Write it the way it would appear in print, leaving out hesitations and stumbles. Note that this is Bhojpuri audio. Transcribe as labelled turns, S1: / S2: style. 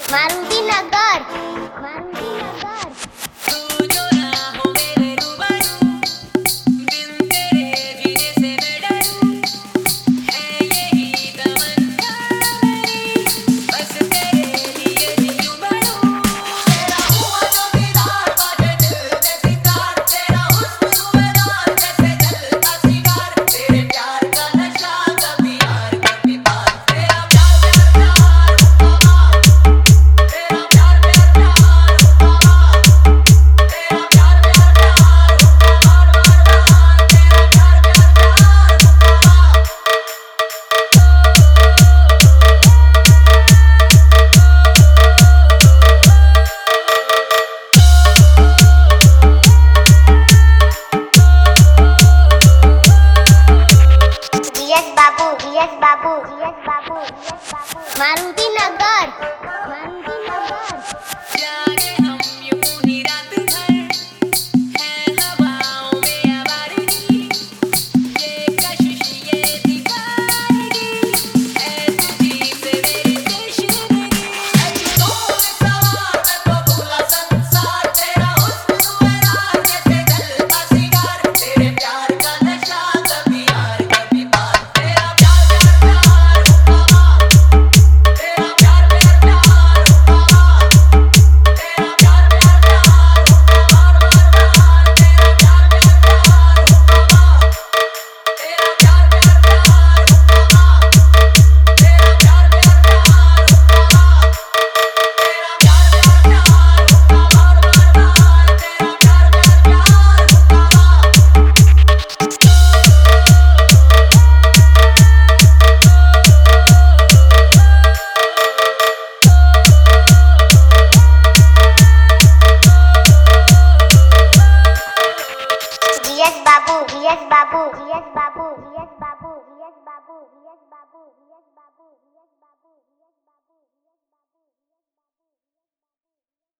S1: मारुति नगर मारुति नगर
S2: तू जो राहों में रूबरू बिन तेरे जीने से मैं डरूं है यही तमन्ना मेरी बस तेरे लिए जीऊं मरूं तेरा हुआ तो दीदार बाजे दिल में सितार तेरा हुस्न सूबेदार जैसे जलता सितार तेरे प्यार का नशा कभी यार कभी पार तेरा प्यार प्यार प्यार तेरा प्यार प्यार प्यार तेरा प्यार प्यार प्यार बार बार बार तेरा प्यार प्यार प्यार
S1: जीएस बाबू जीएस बाबू जीएस बाबू मारुति नगर मारुति नगर
S2: जागे हम यूं ही रात भर है हवाओं में आवारगी ये कशिश ये दीवानगी है तुझी से मेरी तश्वीरी तूने सवार मैं तो भूला संसार तेरा हुस्न सूबेदार जैसे जलता सितार तेरे प्यार का नशा कभी यार कभी पार तेरा प्यार प्यार प्यार तेरा प्यार प्यार प्यार तेरा प्यार प्यार प्यार बार बार बार तेरा प्यार प्यार प्यार तेरा प्यार प्यार प्यार तेरा प्यार प्यार प्यार तेरा प्यार प्यार प्यार बार बार बार तेरा प्यार प्यार प्यार
S1: जीएस बाबू जीएस बाबू जीएस बाबू जीएस बाबू जीएस बाबू जीएस बाबू जीएस बाबू जीएस